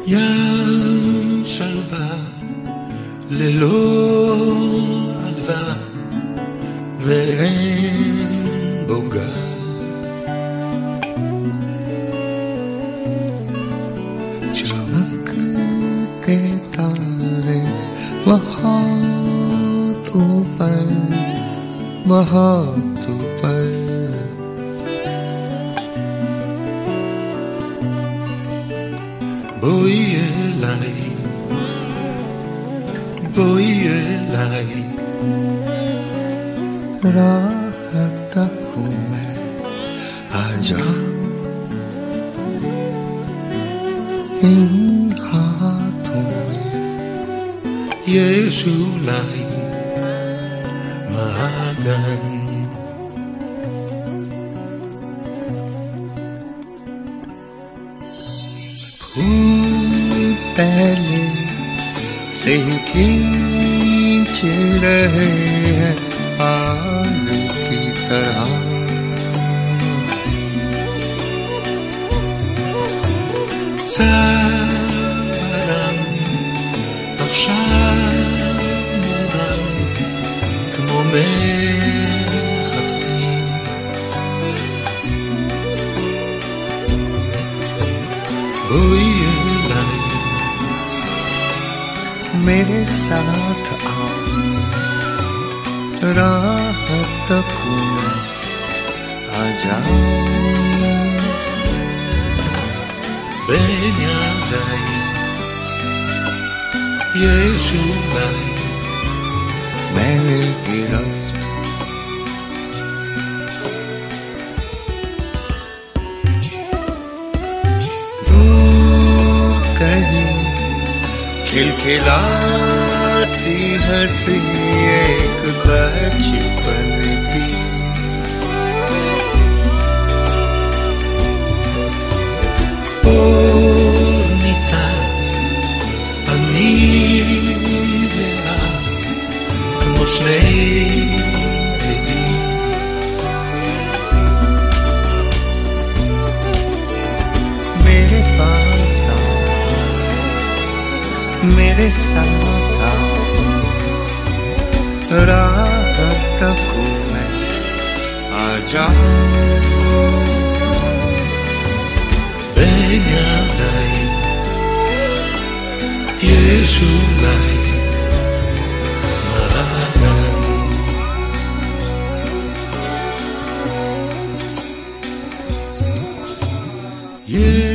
ים שלווה ללא אדווה ואין בו גל. चमकते तारे बहुत ऊपर बहुत ऊपर, בואי אליי, בואי אליי, राहत हूँ मैं, आजा इन हाथों में, יש אולי מעגן. फूल पहले से ही खींच रहे हैं पाल की तरह, צערם עכשיו מורם כמו מחפשים, בואי אליי, मेरे साथ आओ, राहत हूँ मैं, आ जाओ בין ידיי, יש אולי मैंने गिरफ्त दूर कहीं खिलखिलाती हंसी एक बचपन की, אור ניצת, אני ואת כמו שני עדים, मेरे पास आओ, मेरे साथ आओ, राहत हूँ मैं, आ जाओ בין ידיי, יש אולי מעגן.